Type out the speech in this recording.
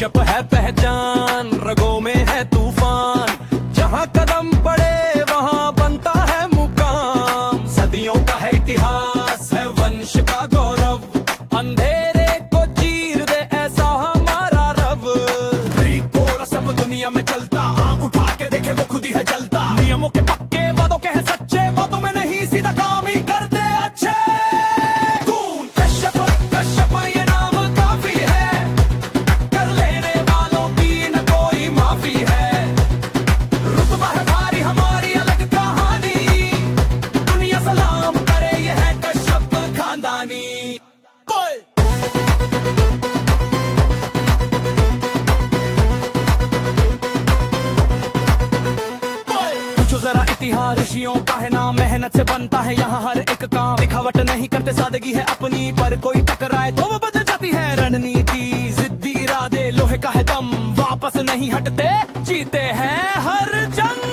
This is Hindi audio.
कश्यप है पहचान, रगों में है तूफान, जहाँ कदम पड़े वहाँ बनता है मुकाम। सदियों का है इतिहास, है वंश का गौरव, अंधेरे को चीर दे ऐसा हमारा रब। पूरा सब दुनिया में चलता, आँख उठा के देखे वो खुद ही है जलता। नियमों के पक्के, वादों के हैं सच्चे, बातों में नहीं सीधा काम ही करते अच्छे। कौन कश्यप, कश्यप ये नाम काफी है, कर लेने वालों की न कोई माफी है। रुतबा है भारी हमारी अलग कहानी, दुनिया सलाम करे ये है कश्यप खानदानी। जरा इतिहास ऋषियों का है नाम, मेहनत से बनता है यहाँ हर एक काम। दिखावट नहीं करते, सादगी है अपनी, पर कोई टकराए तो वो बदल जाती है रणनीति। जिद्दी इरादे, लोहे का है दम, वापस नहीं हटते, जीते हैं हर जंग।